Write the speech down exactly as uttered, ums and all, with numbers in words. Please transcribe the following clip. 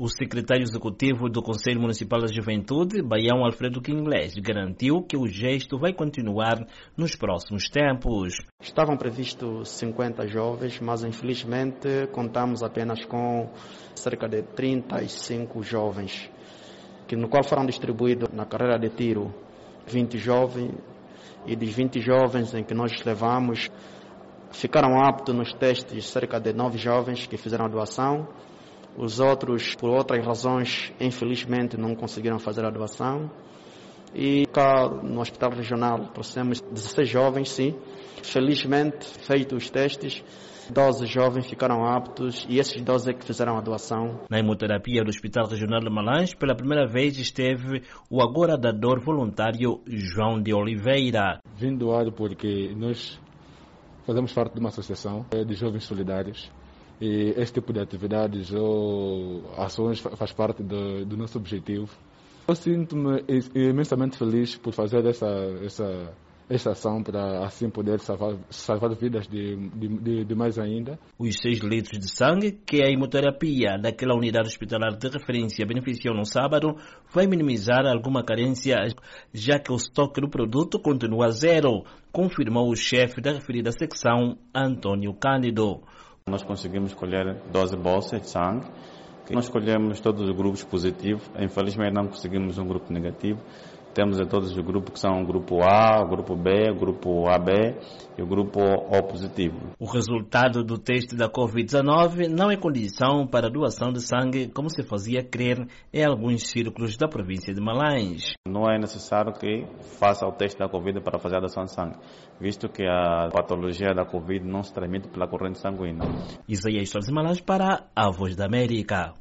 O secretário executivo do Conselho Municipal da Juventude, Baião Alfredo Quinglés, garantiu que o gesto vai continuar nos próximos tempos. Estavam previstos cinquenta jovens, mas infelizmente contamos apenas com cerca de trinta e cinco jovens, que, no qual foram distribuídos na carreira de tiro vinte jovens, e dos vinte jovens em que nós levamos, ficaram aptos nos testes cerca de nove jovens que fizeram a doação. Os outros, por outras razões, infelizmente não conseguiram fazer a doação. E cá no Hospital Regional trouxemos dezesseis jovens, sim. Felizmente, feitos os testes, doze jovens ficaram aptos e esses doze é que fizeram a doação. Na hemoterapia do Hospital Regional de Malange, pela primeira vez esteve o agora dador voluntário João de Oliveira. Vim doar porque nós fazemos parte de uma associação de jovens solidários. E este tipo de atividades ou ações faz parte do, do nosso objetivo. Eu sinto-me imensamente feliz por fazer essa, essa, essa ação para assim poder salvar, salvar vidas de, de, de mais ainda. Os seis litros de sangue que a hemoterapia daquela unidade hospitalar de referência beneficiou no sábado vai minimizar alguma carência, já que o estoque do produto continua zero, confirmou o chefe da referida secção, Antônio Cândido. Nós conseguimos colher doze bolsas de sangue. Nós escolhemos todos os grupos positivos. Infelizmente não conseguimos um grupo negativo. Temos a todos os grupos que são o grupo A, o grupo B, o grupo A B e o grupo O positivo. O resultado do teste da covid dezenove não é condição para a doação de sangue, como se fazia crer em alguns círculos da província de Malange. Não é necessário que faça o teste da Covid para fazer a doação de sangue, visto que a patologia da Covid não se transmite pela corrente sanguínea. Isaías Soares de Malange para a Voz da América.